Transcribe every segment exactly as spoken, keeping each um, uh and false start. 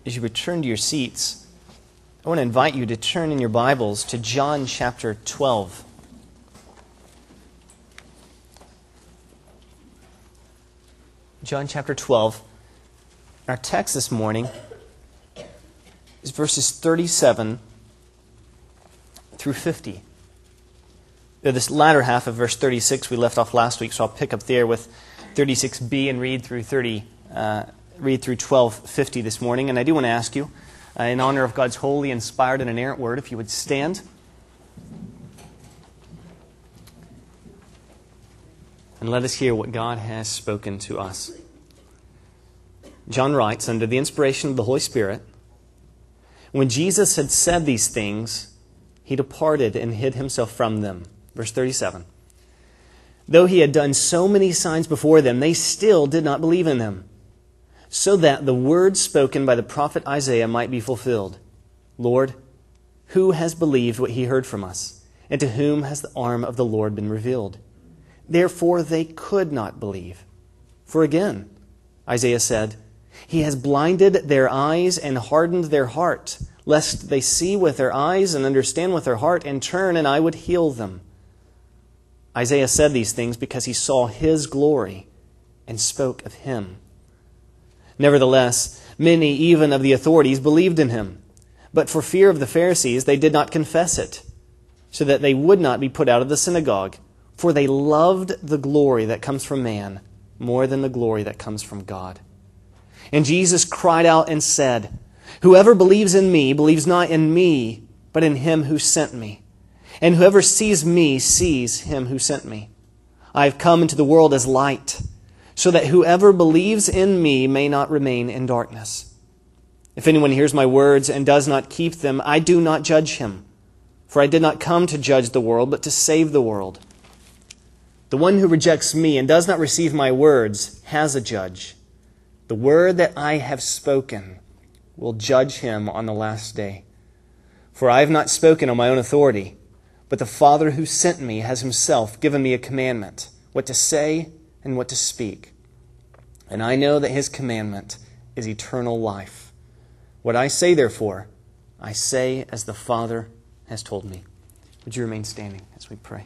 as you return to your seats, I want to invite you to turn in your Bibles to John chapter twelve. John chapter twelve. Our text this morning is verses thirty-seven through fifty. This latter half of verse thirty-six we left off last week, so I'll pick up there with thirty-six b and read through thirty. Uh, read through twelve fifty this morning. And I do want to ask you, uh, in honor of God's holy, inspired, and inerrant word, if you would stand. And let us hear what God has spoken to us. John writes, under the inspiration of the Holy Spirit, when Jesus had said these things, he departed and hid himself from them. Verse thirty-seven. Though he had done so many signs before them, they still did not believe in him, so that the word spoken by the prophet Isaiah might be fulfilled. Lord, who has believed what he heard from us? And to whom has the arm of the Lord been revealed? Therefore they could not believe. For again, Isaiah said, He has blinded their eyes and hardened their heart, lest they see with their eyes and understand with their heart and turn, and I would heal them. Isaiah said these things because he saw his glory and spoke of him. Nevertheless, many even of the authorities believed in him. But for fear of the Pharisees, they did not confess it, so that they would not be put out of the synagogue. For they loved the glory that comes from man more than the glory that comes from God. And Jesus cried out and said, Whoever believes in me believes not in me, but in him who sent me. And whoever sees me sees him who sent me. I have come into the world as light, so that whoever believes in me may not remain in darkness. If anyone hears my words and does not keep them, I do not judge him. For I did not come to judge the world, but to save the world. The one who rejects me and does not receive my words has a judge. The word that I have spoken will judge him on the last day. For I have not spoken on my own authority, but the Father who sent me has himself given me a commandment, what to say and what to speak. And I know that his commandment is eternal life. What I say, therefore, I say as the Father has told me. Would you remain standing as we pray?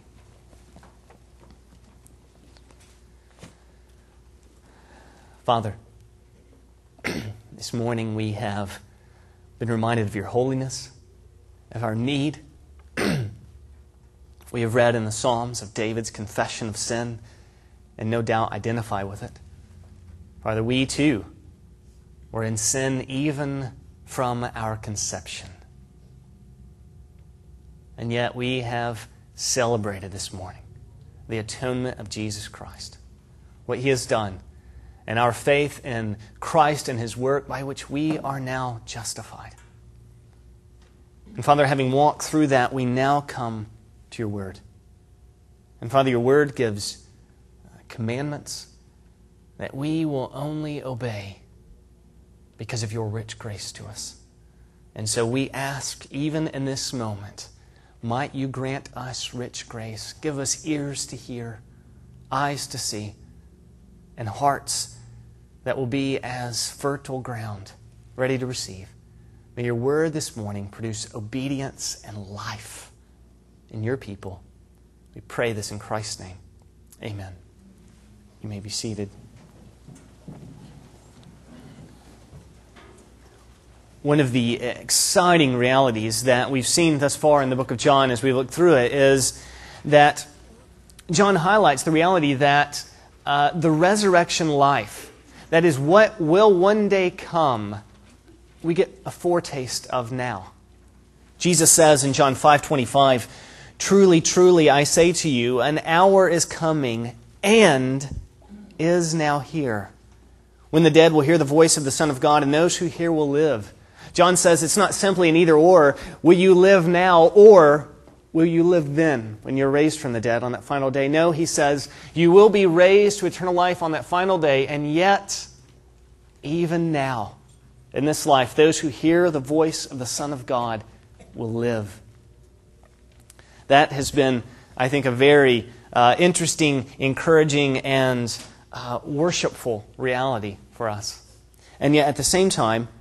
Father, this morning we have been reminded of your holiness, of our need. We have read in the Psalms of David's confession of sin, and no doubt identify with it. Father, we too were in sin even from our conception. And yet we have celebrated this morning the atonement of Jesus Christ, what he has done, and our faith in Christ and his work by which we are now justified. And Father, having walked through that, we now come to your word. And Father, your word gives commandments that we will only obey because of your rich grace to us. And so we ask, even in this moment, might you grant us rich grace. Give us ears to hear, eyes to see, and hearts that will be as fertile ground, ready to receive. May your word this morning produce obedience and life in your people. We pray this in Christ's name. Amen. You may be seated. One of the exciting realities that we've seen thus far in the book of John as we look through it is that John highlights the reality that uh, the resurrection life, that is what will one day come, we get a foretaste of now. Jesus says in John five twenty-five, Truly, truly, I say to you, an hour is coming and is now here, when the dead will hear the voice of the Son of God, and those who hear will live. John says it's not simply an either or. Will you live now, or will you live then when you're raised from the dead on that final day? No, he says, you will be raised to eternal life on that final day, and yet, even now, in this life, those who hear the voice of the Son of God will live. That has been, I think, a very uh, interesting, encouraging, and uh, worshipful reality for us. And yet, at the same time,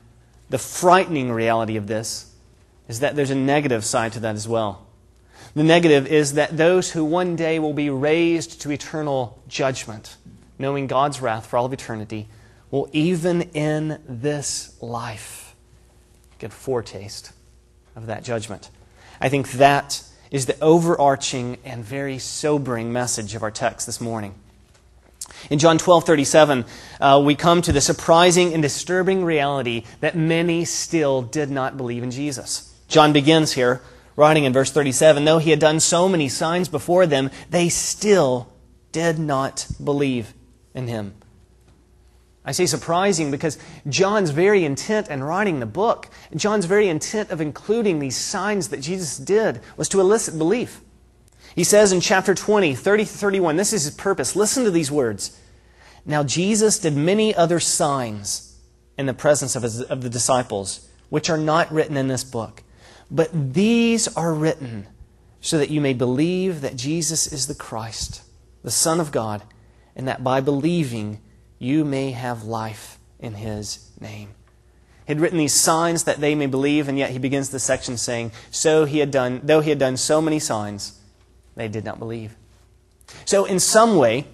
the frightening reality of this is that there's a negative side to that as well. The negative is that those who one day will be raised to eternal judgment, knowing God's wrath for all of eternity, will even in this life get a foretaste of that judgment. I think that is the overarching and very sobering message of our text this morning. In John twelve thirty-seven, uh, we come to the surprising and disturbing reality that many still did not believe in Jesus. John begins here, writing in verse thirty-seven, though he had done so many signs before them, they still did not believe in him. I say surprising because John's very intent in writing the book, John's very intent of including these signs that Jesus did was to elicit belief. He says in chapter twenty, thirty to thirty-one, this is his purpose. Listen to these words. Now Jesus did many other signs in the presence of, his, of the disciples, which are not written in this book. But these are written so that you may believe that Jesus is the Christ, the Son of God, and that by believing you may have life in His name. He had written these signs that they may believe, and yet he begins this section saying, so he had done, though he had done so many signs, they did not believe. So in some way,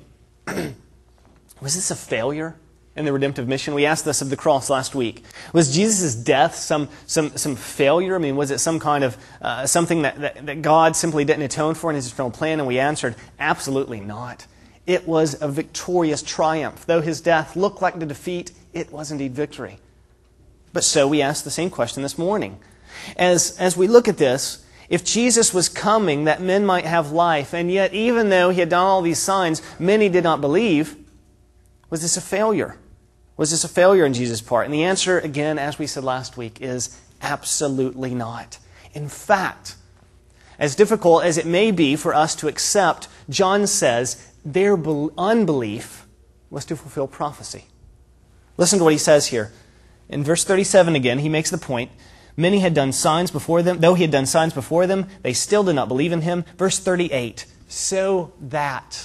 was this a failure in the redemptive mission? We asked this of the cross last week. Was Jesus' death some some some failure? I mean, was it some kind of uh, something that, that, that God simply didn't atone for in His eternal plan? And we answered, absolutely not. It was a victorious triumph. Though His death looked like the defeat, it was indeed victory. But so we asked the same question this morning. As, as we look at this, if Jesus was coming that men might have life, and yet even though He had done all these signs, many did not believe, was this a failure? Was this a failure on Jesus' part? And the answer, again, as we said last week, is absolutely not. In fact, as difficult as it may be for us to accept, John says their unbelief was to fulfill prophecy. Listen to what he says here. In verse thirty-seven again, he makes the point, many had done signs before them. Though he had done signs before them, they still did not believe in him. Verse thirty-eight, so that.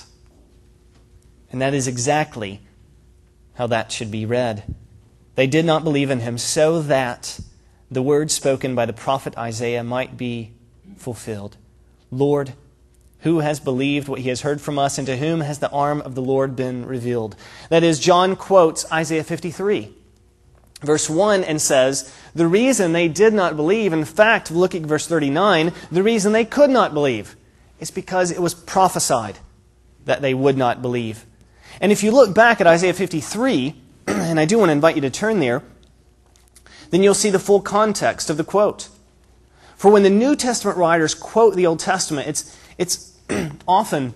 And that is exactly how that should be read. They did not believe in him so that the word spoken by the prophet Isaiah might be fulfilled. Lord, who has believed what he has heard from us, and to whom has the arm of the Lord been revealed? That is, John quotes Isaiah fifty-three, verse one, and says, the reason they did not believe, in fact, look at verse thirty-nine, the reason they could not believe is because it was prophesied that they would not believe. And if you look back at Isaiah fifty-three, and I do want to invite you to turn there, then you'll see the full context of the quote. For when the New Testament writers quote the Old Testament, it's it's often,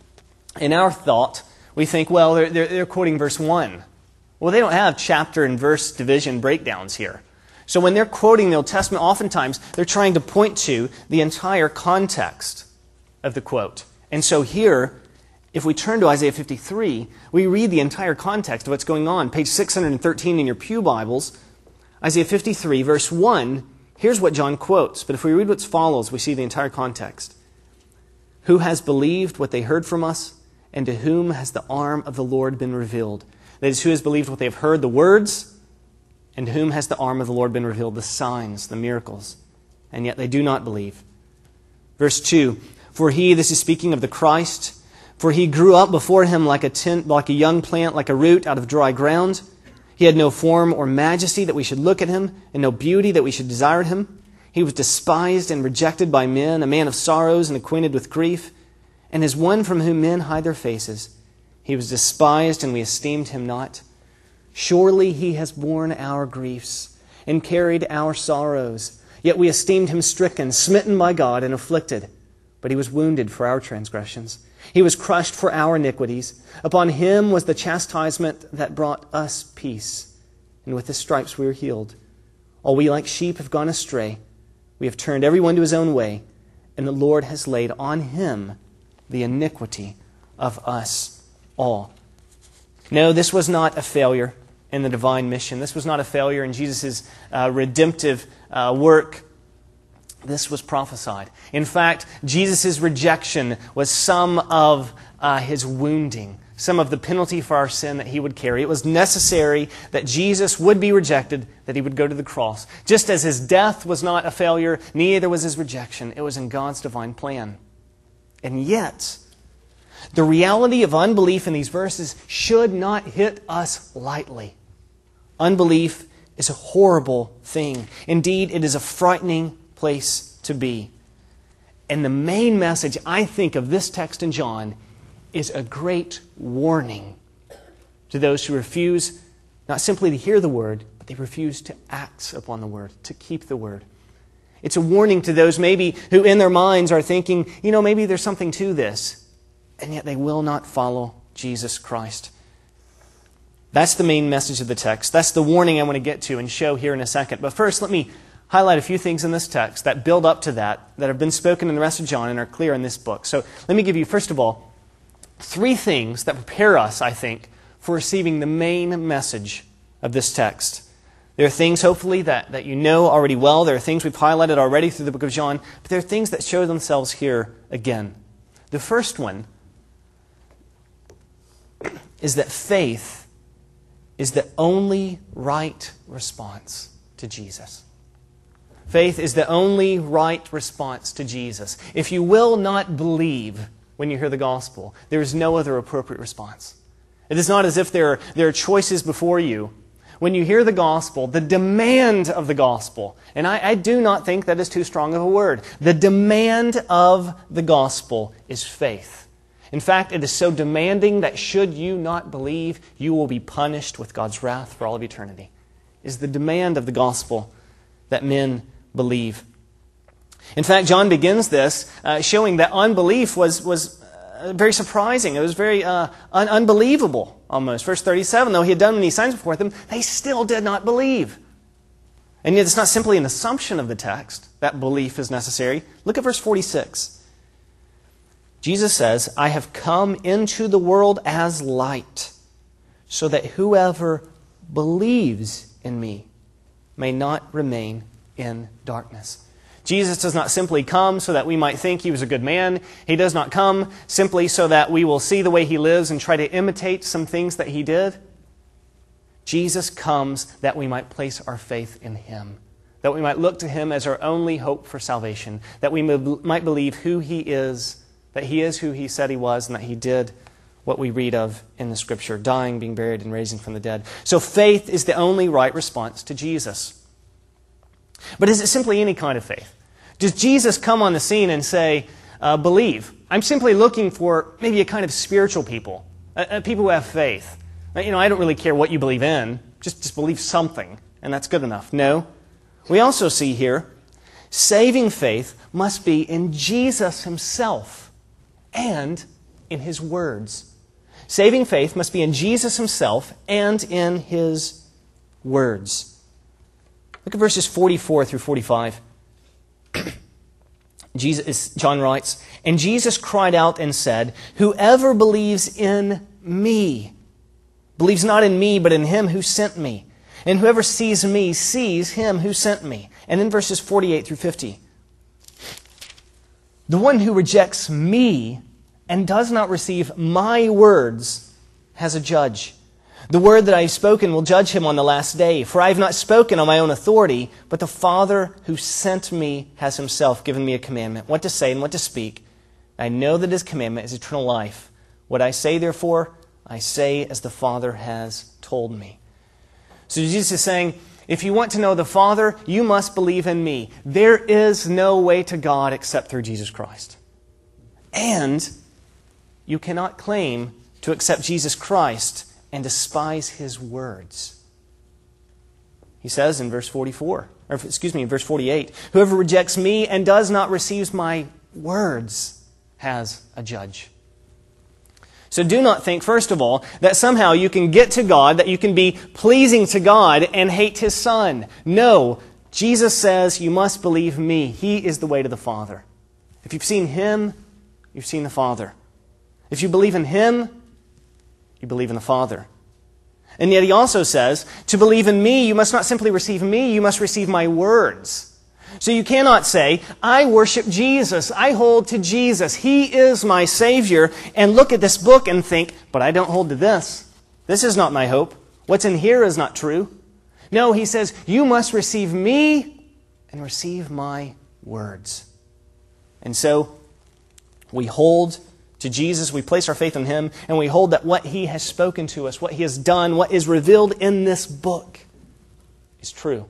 in our thought, we think, well, they're, they're, they're quoting verse one. Well, they don't have chapter and verse division breakdowns here. So when they're quoting the Old Testament, oftentimes they're trying to point to the entire context of the quote. And so here, if we turn to Isaiah fifty-three, we read the entire context of what's going on. Page six hundred thirteen in your pew Bibles, Isaiah fifty-three, verse one, here's what John quotes. But if we read what follows, we see the entire context. Who has believed what they heard from us, and to whom has the arm of the Lord been revealed? That is, who has believed what they have heard, the words, and to whom has the arm of the Lord been revealed, the signs, the miracles, and yet they do not believe. Verse two, for he, this is speaking of the Christ, for he grew up before him like a tent, like a young plant, like a root out of dry ground. He had no form or majesty that we should look at him, and no beauty that we should desire him. He was despised and rejected by men, a man of sorrows and acquainted with grief, and as one from whom men hide their faces. He was despised, and we esteemed him not. Surely he has borne our griefs and carried our sorrows. Yet we esteemed him stricken, smitten by God, and afflicted. But he was wounded for our transgressions. He was crushed for our iniquities. Upon him was the chastisement that brought us peace. And with his stripes we were healed. All we like sheep have gone astray. We have turned everyone to his own way, and the Lord has laid on him the iniquity of us all. No, this was not a failure in the divine mission. This was not a failure in Jesus' uh, redemptive uh, work. This was prophesied. In fact, Jesus' rejection was some of uh, his wounding, some of the penalty for our sin that he would carry. It was necessary that Jesus would be rejected, that he would go to the cross. Just as his death was not a failure, neither was his rejection. It was in God's divine plan. And yet, the reality of unbelief in these verses should not hit us lightly. Unbelief is a horrible thing. Indeed, it is a frightening place to be. And the main message, I think, of this text in John is a great warning to those who refuse not simply to hear the word, but they refuse to act upon the word, to keep the word. It's a warning to those maybe who in their minds are thinking, you know, maybe there's something to this, and yet they will not follow Jesus Christ. That's the main message of the text. That's the warning I want to get to and show here in a second. But first, let me highlight a few things in this text that build up to that, that have been spoken in the rest of John and are clear in this book. So let me give you, first of all, three things that prepare us, I think, for receiving the main message of this text. There are things, hopefully, that, that you know already well. There are things we've highlighted already through the book of John. But there are things that show themselves here again. The first one is that faith is the only right response to Jesus. Faith is the only right response to Jesus. If you will not believe when you hear the gospel, there is no other appropriate response. It is not as if there are, there are choices before you. When you hear the gospel, the demand of the gospel, and I, I do not think that is too strong of a word, the demand of the gospel is faith. In fact, it is so demanding that should you not believe, you will be punished with God's wrath for all of eternity. It is the demand of the gospel that men believe. In fact, John begins this uh, showing that unbelief was, was uh, very surprising. It was very uh, un- unbelievable almost. Verse thirty-seven, though he had done many signs before them, they still did not believe. And yet it's not simply an assumption of the text that belief is necessary. Look at verse forty-six. Jesus says, I have come into the world as light, so that whoever believes in me may not remain in darkness. Jesus does not simply come so that we might think he was a good man. He does not come simply so that we will see the way he lives and try to imitate some things that he did. Jesus comes that we might place our faith in him, that we might look to him as our only hope for salvation, that we might believe who he is, that he is who he said he was, and that he did what we read of in the Scripture, dying, being buried, and raising from the dead. So faith is the only right response to Jesus. But is it simply any kind of faith? Does Jesus come on the scene and say, uh, believe? I'm simply looking for maybe a kind of spiritual people, uh, uh, people who have faith. Uh, you know, I don't really care what you believe in, just, just believe something, and that's good enough. No. We also see here, saving faith must be in Jesus himself and in his words. Saving faith must be in Jesus himself and in his words. Look at verses forty-four through forty-five. Jesus, John writes, and Jesus cried out and said, whoever believes in me, believes not in me, but in him who sent me. And whoever sees me sees him who sent me. And then verses forty-eight through fifty. The one who rejects me and does not receive my words has a judge. The word that I have spoken will judge him on the last day. For I have not spoken on my own authority, but the Father who sent me has himself given me a commandment, what to say and what to speak. I know that his commandment is eternal life. What I say, therefore, I say as the Father has told me. So Jesus is saying, if you want to know the Father, you must believe in me. There is no way to God except through Jesus Christ. And you cannot claim to accept Jesus Christ and despise his words. He says in verse forty-four, or excuse me, in verse forty-eight, whoever rejects me and does not receive my words has a judge. So do not think, first of all, that somehow you can get to God, that you can be pleasing to God and hate his Son. No, Jesus says you must believe me. He is the way to the Father. If you've seen him, you've seen the Father. If you believe in him, you believe in the Father. And yet he also says, to believe in me, you must not simply receive me, you must receive my words. So you cannot say, I worship Jesus, I hold to Jesus, He is my Savior, and look at this book and think, but I don't hold to this. This is not my hope. What's in here is not true. No, he says, you must receive me and receive my words. And so, we hold to Jesus, we place our faith in Him, and we hold that what He has spoken to us, what He has done, what is revealed in this book is true.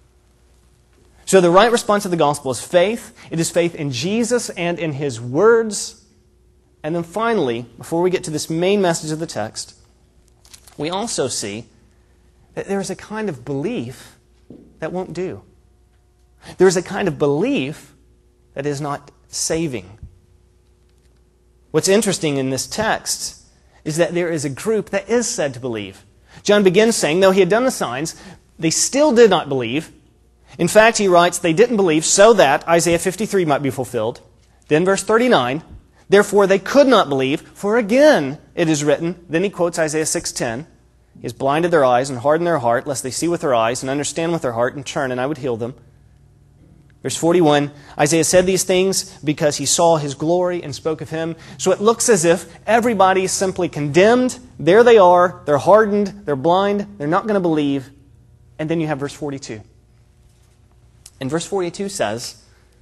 So the right response to the gospel is faith. It is faith in Jesus and in His words. And then finally, before we get to this main message of the text, we also see that there is a kind of belief that won't do. There is a kind of belief that is not saving. What's interesting in this text is that there is a group that is said to believe. John begins saying, though he had done the signs, they still did not believe. In fact, he writes, they didn't believe so that Isaiah fifty-three might be fulfilled. Then verse thirty-nine, therefore they could not believe, for again it is written, then he quotes Isaiah six ten, He has blinded their eyes and hardened their heart, lest they see with their eyes and understand with their heart and turn, and I would heal them. Verse forty-one, Isaiah said these things because he saw His glory and spoke of Him. So it looks as if everybody is simply condemned. There they are. They're hardened. They're blind. They're not going to believe. And then you have verse forty-two. And verse forty-two says,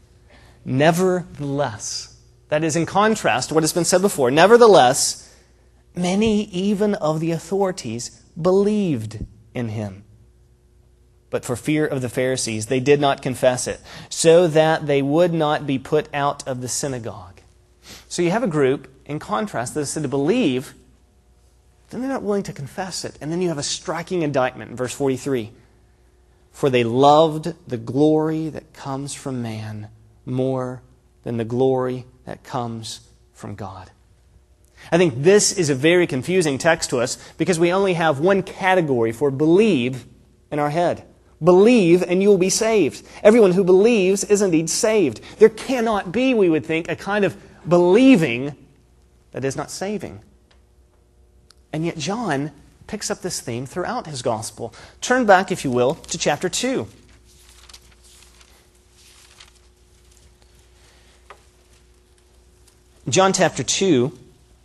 nevertheless, that is in contrast to what has been said before, nevertheless, many even of the authorities believed in Him. But for fear of the Pharisees, they did not confess it, so that they would not be put out of the synagogue. So you have a group, in contrast, that is said to believe, then they're not willing to confess it. And then you have a striking indictment in verse forty-three. For they loved the glory that comes from man more than the glory that comes from God. I think this is a very confusing text to us because we only have one category for believe in our head. Believe and you will be saved. Everyone who believes is indeed saved. There cannot be, we would think, a kind of believing that is not saving. And yet John picks up this theme throughout his gospel. Turn back, if you will, to chapter two. John chapter two,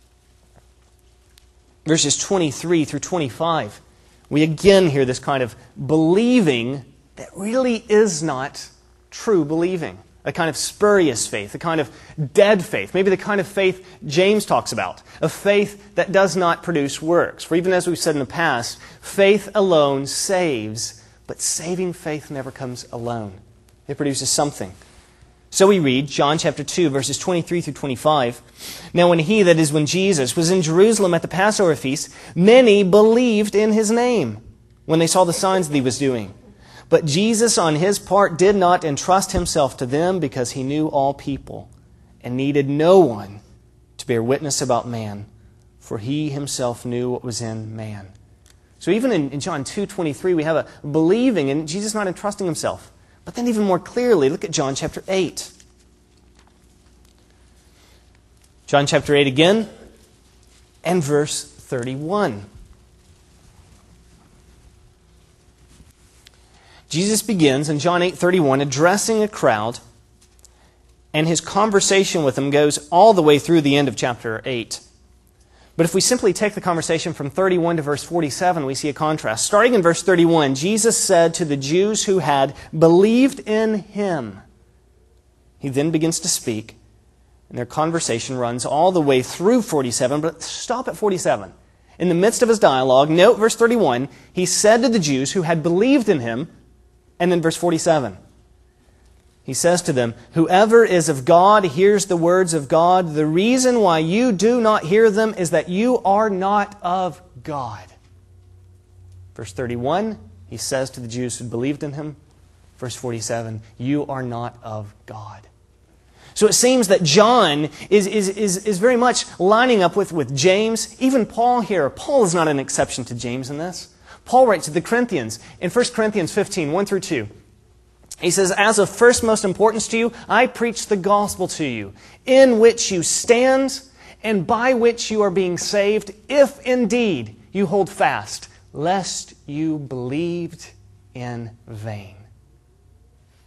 verses twenty-three through twenty-five. We again hear this kind of believing that really is not true believing. A kind of spurious faith, a kind of dead faith, maybe the kind of faith James talks about, a faith that does not produce works. For even as we've said in the past, faith alone saves, but saving faith never comes alone. It produces something. So we read, John chapter two, verses twenty-three through twenty-five. Now when he, that is when Jesus, was in Jerusalem at the Passover feast, many believed in His name when they saw the signs that He was doing. But Jesus on His part did not entrust Himself to them because He knew all people and needed no one to bear witness about man, for He Himself knew what was in man. So even in, in John two twenty-three, we have a believing and Jesus not entrusting Himself. But then even more clearly, look at John chapter eight. John chapter eight again, and verse thirty-one. Jesus begins in John eight thirty-one addressing a crowd, and His conversation with them goes all the way through the end of chapter eight. But if we simply take the conversation from thirty-one to verse forty-seven, we see a contrast. Starting in verse thirty-one, Jesus said to the Jews who had believed in Him. He then begins to speak, and their conversation runs all the way through forty-seven, but stop at forty-seven. In the midst of His dialogue, note verse thirty-one, He said to the Jews who had believed in Him, and then verse forty-seven. He says to them, whoever is of God hears the words of God. The reason why you do not hear them is that you are not of God. Verse thirty-one, He says to the Jews who believed in Him. Verse forty-seven, you are not of God. So it seems that John is, is, is, is very much lining up with, with James. Even Paul here. Paul is not an exception to James in this. Paul writes to the Corinthians in First Corinthians fifteen, one through two. He says, as of first most importance to you, I preach the gospel to you, in which you stand and by which you are being saved, if indeed you hold fast, lest you believed in vain.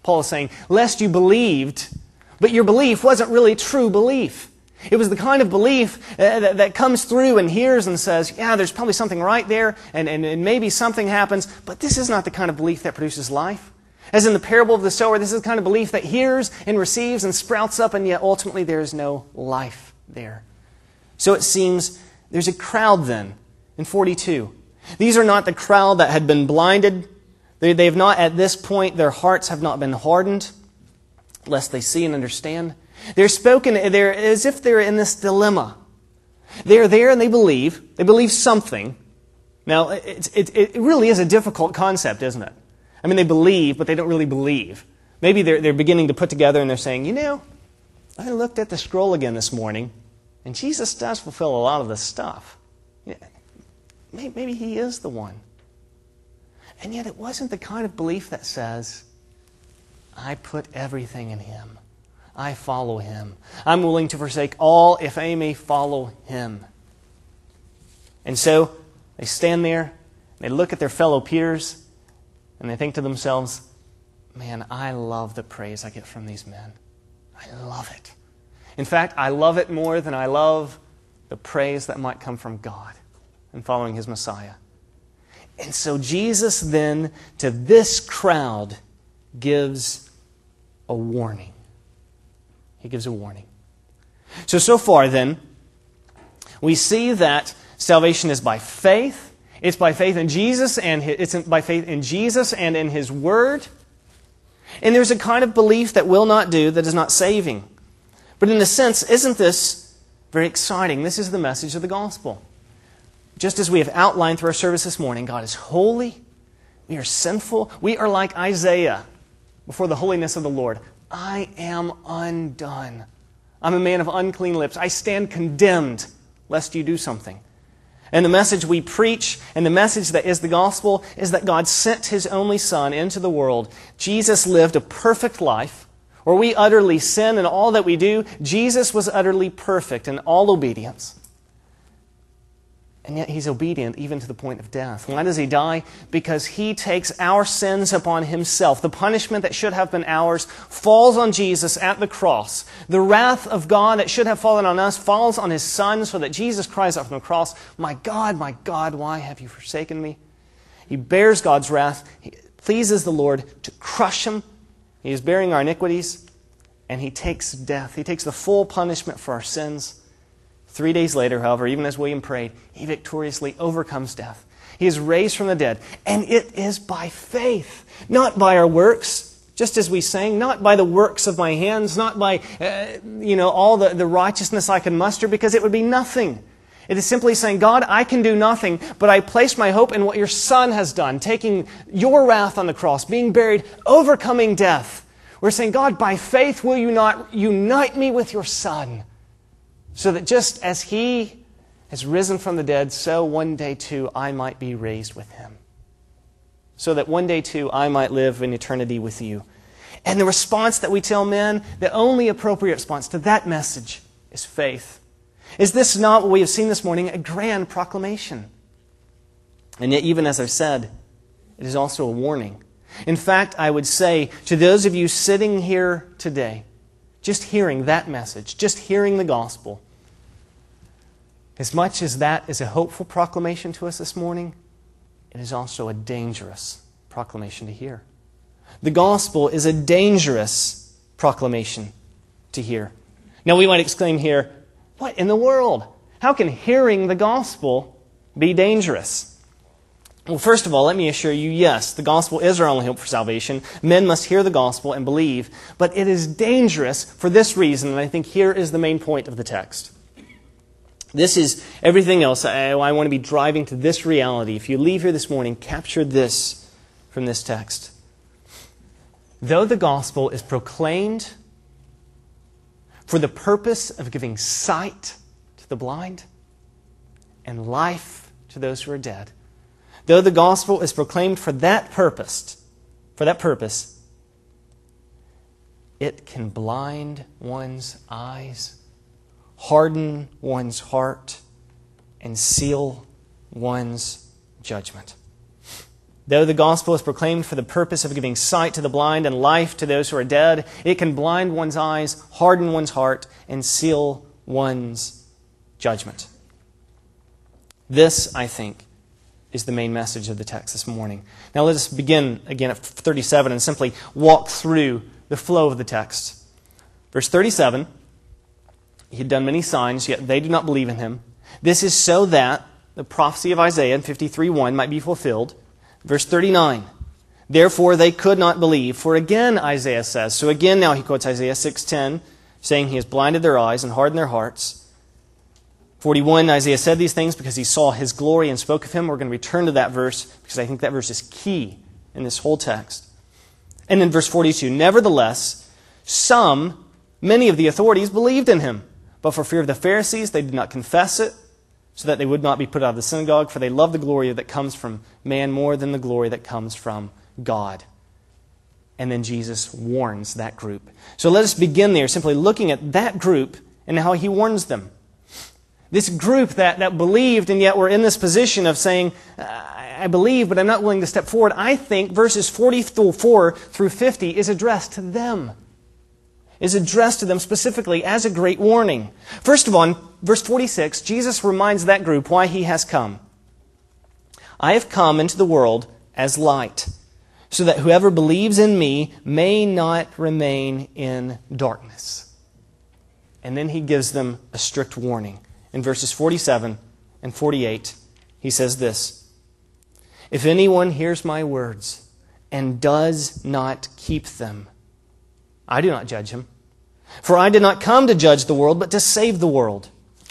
Paul is saying, lest you believed, but your belief wasn't really true belief. It was the kind of belief uh, that, that comes through and hears and says, yeah, there's probably something right there, and, and, and maybe something happens, but this is not the kind of belief that produces life. As in the parable of the sower, this is the kind of belief that hears and receives and sprouts up, and yet ultimately there is no life there. So it seems there's a crowd then in forty-two. These are not the crowd that had been blinded. They, they have not, at this point, their hearts have not been hardened, lest they see and understand. They're spoken, they're as if they're in this dilemma. They're there and they believe. They believe something. Now, it, it, it really is a difficult concept, isn't it? I mean, they believe, but they don't really believe. Maybe they're, they're beginning to put together and they're saying, you know, I looked at the scroll again this morning, and Jesus does fulfill a lot of this stuff. Yeah, maybe he is the one. And yet it wasn't the kind of belief that says, I put everything in him. I follow him. I'm willing to forsake all if I may follow him. And so they stand there, they look at their fellow peers, and they think to themselves, man, I love the praise I get from these men. I love it. In fact, I love it more than I love the praise that might come from God in following his Messiah. And so Jesus then, to this crowd, gives a warning. He gives a warning. So, so far then, we see that salvation is by faith. It's by faith in Jesus, and it's by faith in Jesus and in his word. And there's a kind of belief that will not do, that is not saving. But in a sense, isn't this very exciting? This is the message of the gospel. Just as we have outlined through our service this morning, God is holy. We are sinful. We are like Isaiah before the holiness of the Lord. I am undone. I'm a man of unclean lips. I stand condemned lest you do something. And the message we preach, and the message that is the gospel, is that God sent his only Son into the world. Jesus lived a perfect life, where we utterly sin in all that we do. Jesus was utterly perfect in all obedience. And yet he's obedient even to the point of death. Why does he die? Because he takes our sins upon himself. The punishment that should have been ours falls on Jesus at the cross. The wrath of God that should have fallen on us falls on his Son, so that Jesus cries out from the cross, my God, my God, why have you forsaken me? He bears God's wrath. He pleases the Lord to crush him. He is bearing our iniquities, and he takes death. He takes the full punishment for our sins. Three days later, however, even as William prayed, he victoriously overcomes death. He is raised from the dead. And it is by faith, not by our works, just as we sang, not by the works of my hands, not by uh, you know all the, the righteousness I can muster, because it would be nothing. It is simply saying, God, I can do nothing, but I place my hope in what your Son has done, taking your wrath on the cross, being buried, overcoming death. We're saying, God, by faith will you not unite me with your Son, so that just as he has risen from the dead, so one day too I might be raised with him. So that one day too I might live in eternity with you. And the response that we tell men, the only appropriate response to that message is faith. Is this not what we have seen this morning? A grand proclamation. And yet, even as I've said, it is also a warning. In fact, I would say to those of you sitting here today, just hearing that message, just hearing the gospel, as much as that is a hopeful proclamation to us this morning, it is also a dangerous proclamation to hear. The gospel is a dangerous proclamation to hear. Now we might exclaim here, what in the world? How can hearing the gospel be dangerous? Well, first of all, let me assure you, yes, the gospel is our only hope for salvation. Men must hear the gospel and believe, but it is dangerous for this reason, and I think here is the main point of the text. This is everything else. I, I want to be driving to this reality. If you leave here this morning, capture this from this text. Though the gospel is proclaimed for the purpose of giving sight to the blind and life to those who are dead, though the gospel is proclaimed for that purpose, for that purpose, it can blind one's eyes, harden one's heart, and seal one's judgment. Though the gospel is proclaimed for the purpose of giving sight to the blind and life to those who are dead, it can blind one's eyes, harden one's heart, and seal one's judgment. This, I think, is the main message of the text this morning. Now let us begin again at thirty-seven and simply walk through the flow of the text. Verse thirty-seven, he had done many signs, yet they did not believe in him. This is so that the prophecy of Isaiah in fifty-three one might be fulfilled. Verse thirty-nine, therefore they could not believe, for again Isaiah says, so again now he quotes Isaiah six ten, saying he has blinded their eyes and hardened their hearts. forty-one, Isaiah said these things because he saw his glory and spoke of him. We're going to return to that verse because I think that verse is key in this whole text. And then verse forty-two, nevertheless, some, many of the authorities believed in him, but for fear of the Pharisees they did not confess it, so that they would not be put out of the synagogue, for they love the glory that comes from man more than the glory that comes from God. And then Jesus warns that group. So let us begin there, simply looking at that group and how he warns them. This group that, that believed and yet were in this position of saying, I believe, but I'm not willing to step forward. I think verses forty-four through fifty is addressed to them. Is addressed to them specifically as a great warning. First of all, verse forty-six, Jesus reminds that group why he has come. I have come into the world as light, so that whoever believes in me may not remain in darkness. And then he gives them a strict warning. In verses forty-seven and forty-eight, he says this, if anyone hears my words and does not keep them, I do not judge him. For I did not come to judge the world, but to save the world.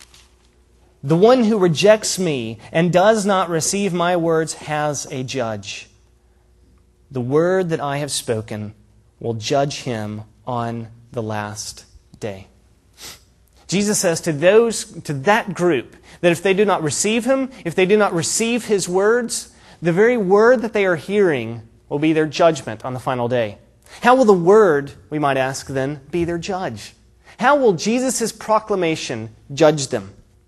The one who rejects me and does not receive my words has a judge. The word that I have spoken will judge him on the last day. Jesus says to those, to that group, that if they do not receive him, if they do not receive his words, the very word that they are hearing will be their judgment on the final day. How will the word, we might ask then, be their judge? How will Jesus' proclamation judge them?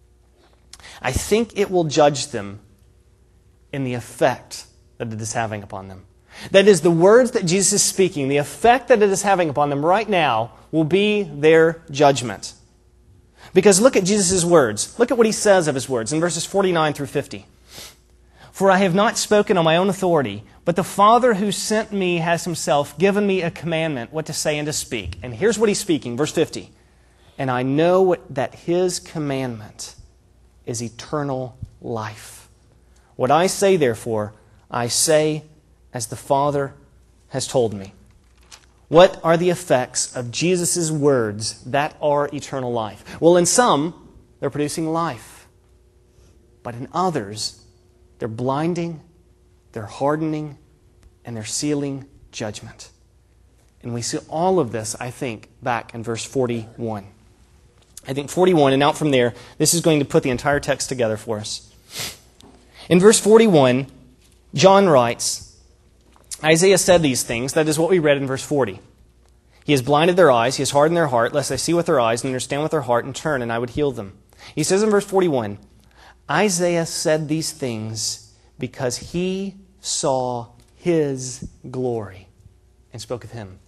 I think it will judge them in the effect that it is having upon them. That is, the words that Jesus is speaking, the effect that it is having upon them right now will be their judgment. Because look at Jesus' words. Look at what he says of his words in verses forty-nine through fifty. For I have not spoken on my own authority, but the Father who sent me has himself given me a commandment what to say and to speak. And here's what he's speaking, verse fifty. And I know what, that his commandment is eternal life. What I say, therefore, I say as the Father has told me. What are the effects of Jesus' words that are eternal life? Well, in some, they're producing life. But in others, they're blinding, they're hardening, and they're sealing judgment. And we see all of this, I think, back in verse forty-one. I think forty-one, and out from there, this is going to put the entire text together for us. In verse forty-one, John writes, Isaiah said these things, that is what we read in verse forty. He has blinded their eyes, he has hardened their heart, lest they see with their eyes and understand with their heart and turn, and I would heal them. He says in verse forty-one, Isaiah said these things because he saw his glory and spoke of him.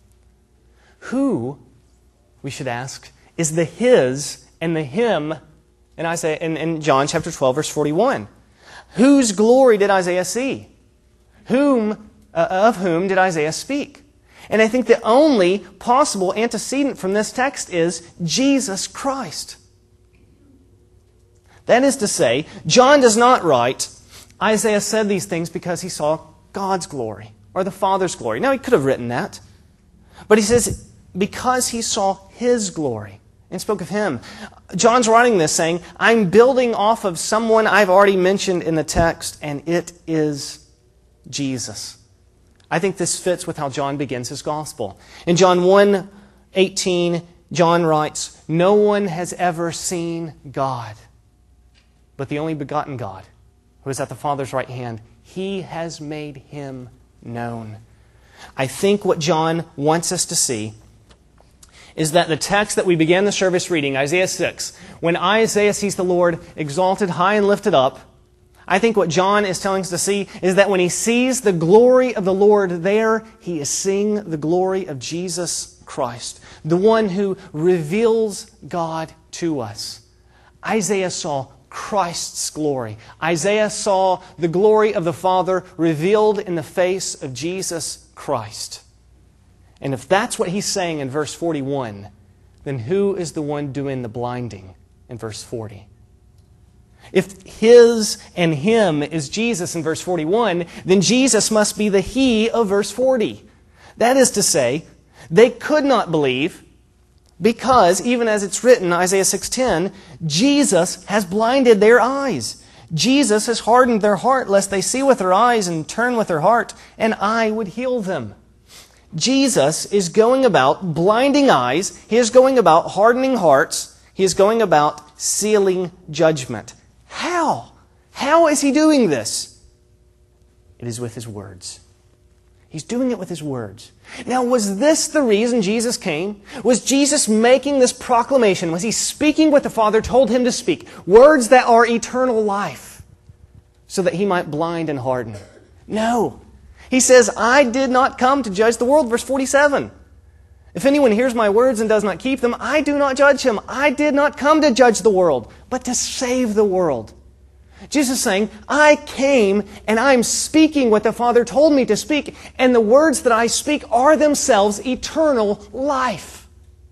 Who, we should ask, is the his and the him in Isaiah in, in John chapter twelve, verse forty-one? Whose glory did Isaiah see? Whom uh, of whom did Isaiah speak? And I think the only possible antecedent from this text is Jesus Christ. That is to say, John does not write, Isaiah said these things because he saw God's glory or the Father's glory. Now, he could have written that. But he says, because he saw his glory and spoke of him. John's writing this saying, I'm building off of someone I've already mentioned in the text, and it is Jesus. I think this fits with how John begins his gospel. In John one eighteen, John writes, no one has ever seen God, but the only begotten God, who is at the Father's right hand. He has made him known. I think what John wants us to see is that the text that we began the service reading, Isaiah six, when Isaiah sees the Lord exalted high and lifted up, I think what John is telling us to see is that when he sees the glory of the Lord there, he is seeing the glory of Jesus Christ, the one who reveals God to us. Isaiah saw Christ's glory. Isaiah saw the glory of the Father revealed in the face of Jesus Christ. And if that's what he's saying in verse forty-one, then who is the one doing the blinding in verse forty? If his and him is Jesus in verse forty-one, then Jesus must be the he of verse forty. That is to say, they could not believe because, even as it's written, Isaiah six ten, Jesus has blinded their eyes. Jesus has hardened their heart, lest they see with their eyes and turn with their heart, and I would heal them. Jesus is going about blinding eyes. He is going about hardening hearts. He is going about sealing judgment. How? How is he doing this? It is with his words. He's doing it with his words. Now, was this the reason Jesus came? Was Jesus making this proclamation? Was he speaking what the Father told him to speak? Words that are eternal life, so that he might blind and harden? No. He says, I did not come to judge the world, verse forty-seven. If anyone hears my words and does not keep them, I do not judge him. I did not come to judge the world, but to save the world. Jesus is saying, I came and I'm speaking what the Father told me to speak, and the words that I speak are themselves eternal life.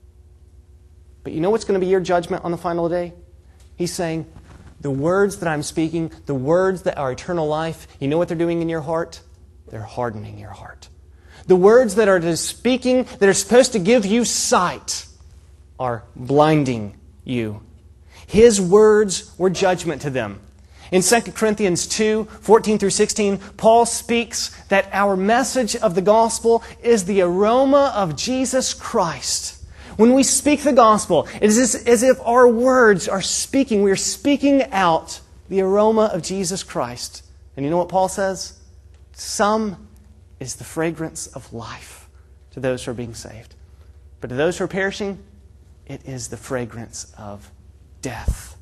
But you know what's going to be your judgment on the final day? He's saying, the words that I'm speaking, the words that are eternal life, you know what they're doing in your heart? They're hardening your heart. The words that are speaking, that are supposed to give you sight, are blinding you. His words were judgment to them. In Second Corinthians two, fourteen through sixteen, Paul speaks that our message of the gospel is the aroma of Jesus Christ. When we speak the gospel, it is as if our words are speaking. We are speaking out the aroma of Jesus Christ. And you know what Paul says? Some is the fragrance of life to those who are being saved. But to those who are perishing, it is the fragrance of death.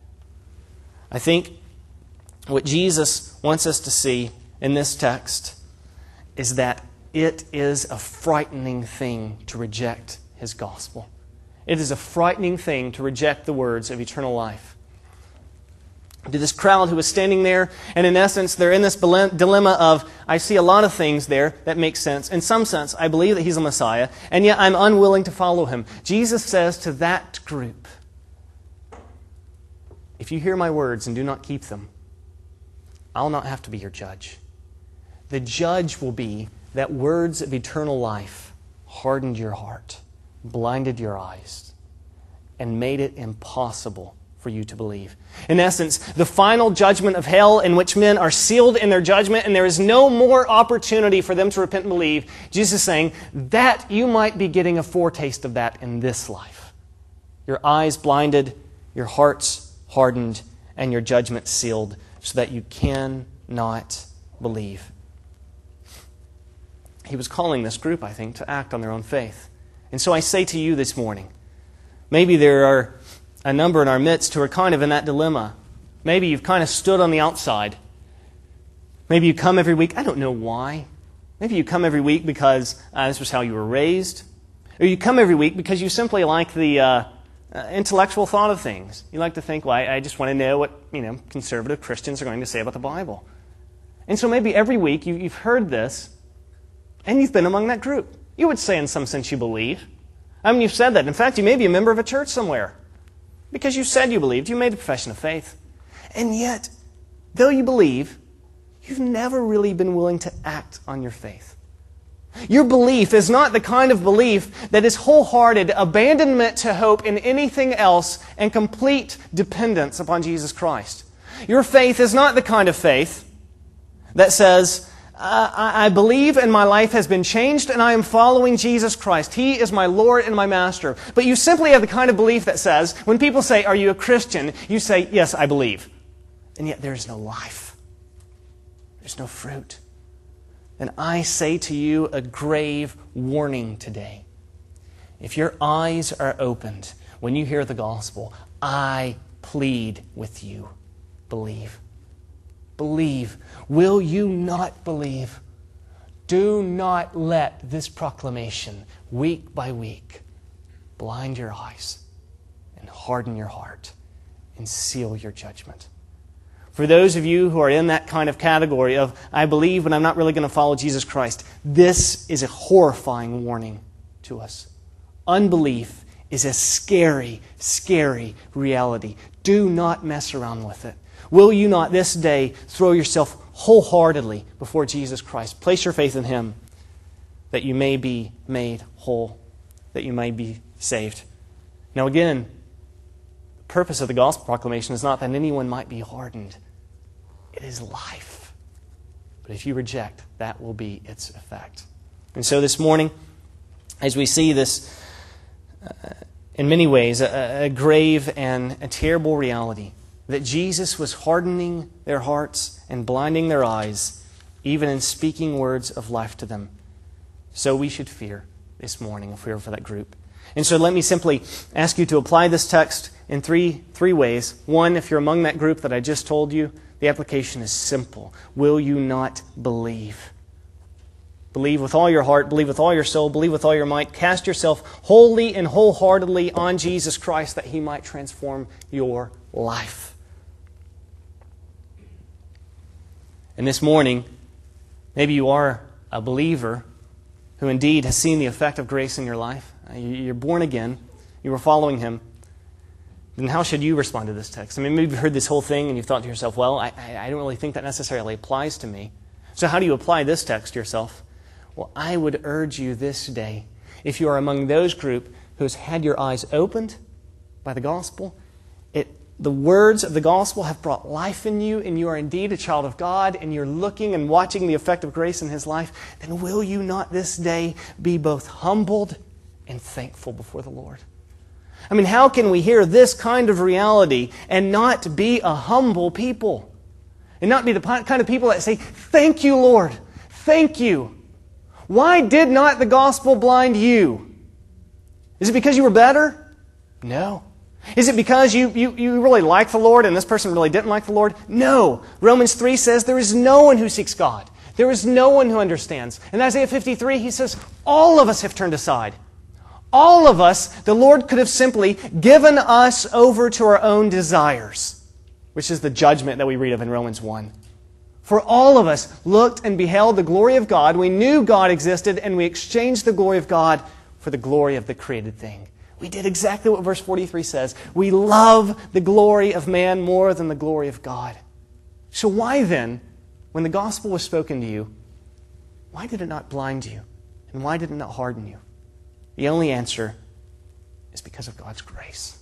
I think what Jesus wants us to see in this text is that it is a frightening thing to reject His gospel. It is a frightening thing to reject the words of eternal life. To this crowd who was standing there, and in essence, they're in this dilemma of, I see a lot of things there that make sense. In some sense, I believe that He's a Messiah, and yet I'm unwilling to follow Him. Jesus says to that group, if you hear my words and do not keep them, I'll not have to be your judge. The judge will be that words of eternal life hardened your heart, blinded your eyes, and made it impossible for you to believe. In essence, the final judgment of hell in which men are sealed in their judgment and there is no more opportunity for them to repent and believe, Jesus is saying that you might be getting a foretaste of that in this life. Your eyes blinded, your hearts hardened, and your judgment sealed so that you cannot believe. He was calling this group, I think, to act on their own faith. And so I say to you this morning, maybe there are a number in our midst who are kind of in that dilemma. Maybe you've kind of stood on the outside. Maybe you come every week. I don't know why. Maybe you come every week because uh, this was how you were raised. Or you come every week because you simply like the uh, uh, intellectual thought of things. You like to think, well, I, I just want to know what you know conservative Christians are going to say about the Bible. And so maybe every week you, you've heard this, and you've been among that group. You would say in some sense you believe. I mean, you've said that. In fact, you may be a member of a church somewhere. Because you said you believed, you made a profession of faith. And yet, though you believe, you've never really been willing to act on your faith. Your belief is not the kind of belief that is wholehearted abandonment to hope in anything else and complete dependence upon Jesus Christ. Your faith is not the kind of faith that says, I believe and my life has been changed and I am following Jesus Christ. He is my Lord and my Master. But you simply have the kind of belief that says, when people say, are you a Christian? You say, yes, I believe. And yet there is no life. There's no fruit. And I say to you a grave warning today. If your eyes are opened when you hear the gospel, I plead with you, believe. believe? Will you not believe? Do not let this proclamation, week by week, blind your eyes and harden your heart and seal your judgment. For those of you who are in that kind of category of, I believe, but I'm not really going to follow Jesus Christ, this is a horrifying warning to us. Unbelief is a scary, scary reality. Do not mess around with it. Will you not this day throw yourself wholeheartedly before Jesus Christ? Place your faith in Him that you may be made whole, that you may be saved. Now again, the purpose of the gospel proclamation is not that anyone might be hardened. It is life. But if you reject, that will be its effect. And so this morning, as we see this, uh, in many ways, a, a grave and a terrible reality, that Jesus was hardening their hearts and blinding their eyes, even in speaking words of life to them. So we should fear this morning if we were for that group. And so let me simply ask you to apply this text in three, three ways. One, if you're among that group that I just told you, the application is simple. Will you not believe? Believe with all your heart, believe with all your soul, believe with all your might. Cast yourself wholly and wholeheartedly on Jesus Christ that He might transform your life. And this morning, maybe you are a believer who indeed has seen the effect of grace in your life. You're born again. You were following Him. Then how should you respond to this text? I mean, maybe you've heard this whole thing and you've thought to yourself, well, I, I don't really think that necessarily applies to me. So how do you apply this text to yourself? Well, I would urge you this day, if you are among those group who has had your eyes opened by the gospel, it, the words of the gospel have brought life in you, and you are indeed a child of God, and you're looking and watching the effect of grace in His life, then will you not this day be both humbled and thankful before the Lord? I mean, how can we hear this kind of reality and not be a humble people? And not be the kind of people that say, thank you, Lord. Thank you. Why did not the gospel blind you? Is it because you were better? No. Is it because you, you, you really like the Lord and this person really didn't like the Lord? No. Romans three says there is no one who seeks God. There is no one who understands. In Isaiah fifty-three, he says, all of us have turned aside. All of us, the Lord could have simply given us over to our own desires, which is the judgment that we read of in Romans one. For all of us looked and beheld the glory of God. We knew God existed, and we exchanged the glory of God for the glory of the created thing. We did exactly what verse forty-three says. We love the glory of man more than the glory of God. So why then, when the gospel was spoken to you, why did it not blind you? And why did it not harden you? The only answer is because of God's grace.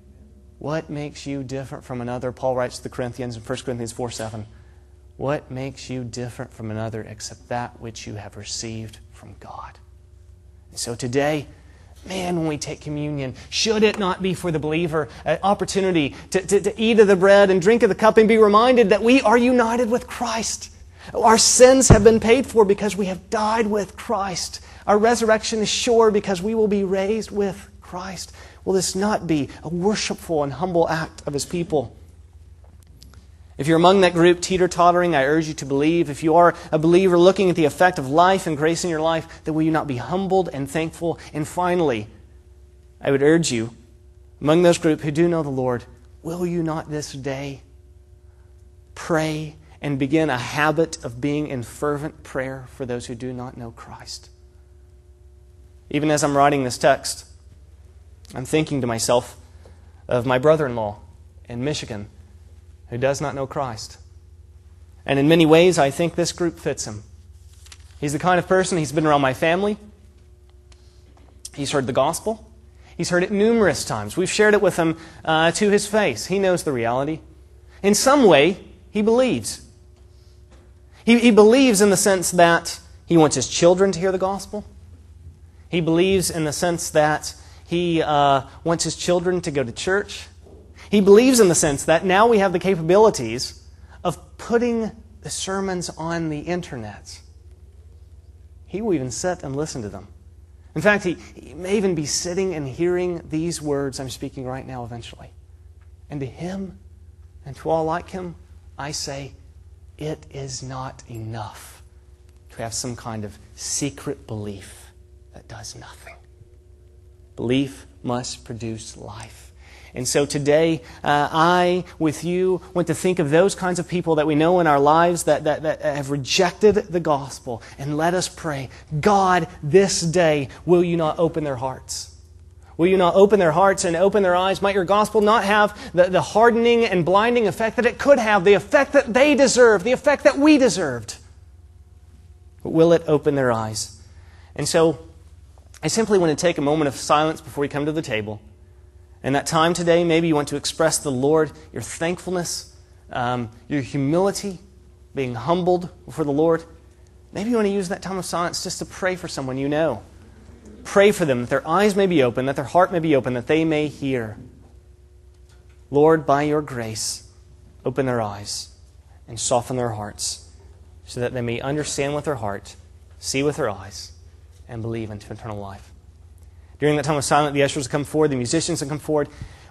What makes you different from another? Paul writes to the Corinthians in First Corinthians four seven. What makes you different from another except that which you have received from God? And so today, man, when we take communion, should it not be for the believer an opportunity to, to, to eat of the bread and drink of the cup and be reminded that we are united with Christ? Our sins have been paid for because we have died with Christ. Our resurrection is sure because we will be raised with Christ. Will this not be a worshipful and humble act of His people? If you're among that group teeter-tottering, I urge you to believe. If you are a believer looking at the effect of life and grace in your life, then will you not be humbled and thankful? And finally, I would urge you, among those group who do know the Lord, will you not this day pray and begin a habit of being in fervent prayer for those who do not know Christ? Even as I'm writing this text, I'm thinking to myself of my brother-in-law in Michigan who does not know Christ. And in many ways, I think this group fits him. He's the kind of person, he's been around my family. He's heard the gospel. He's heard it numerous times. We've shared it with him uh, to his face. He knows the reality. In some way, he believes. He, he believes in the sense that he wants his children to hear the gospel. He believes in the sense that he uh, wants his children to go to church. He believes in the sense that now we have the capabilities of putting the sermons on the internet. He will even sit and listen to them. In fact, he, he may even be sitting and hearing these words I'm speaking right now eventually. And to him and to all like him, I say, it is not enough to have some kind of secret belief that does nothing. Belief must produce life. And so today, uh, I, with you, want to think of those kinds of people that we know in our lives that, that, that have rejected the gospel. And let us pray, God, this day, will you not open their hearts? Will you not open their hearts and open their eyes? Might your gospel not have the, the hardening and blinding effect that it could have, the effect that they deserve, the effect that we deserved? But will it open their eyes? And so, I simply want to take a moment of silence before we come to the table. And that time today, maybe you want to express to the Lord your thankfulness, um, your humility, being humbled before the Lord. Maybe you want to use that time of silence just to pray for someone you know. Pray for them, that their eyes may be open, that their heart may be open, that they may hear. Lord, by your grace, open their eyes and soften their hearts so that they may understand with their heart, see with their eyes, and believe into eternal life. During that time of silence, the ushers will come forward, the musicians will come forward.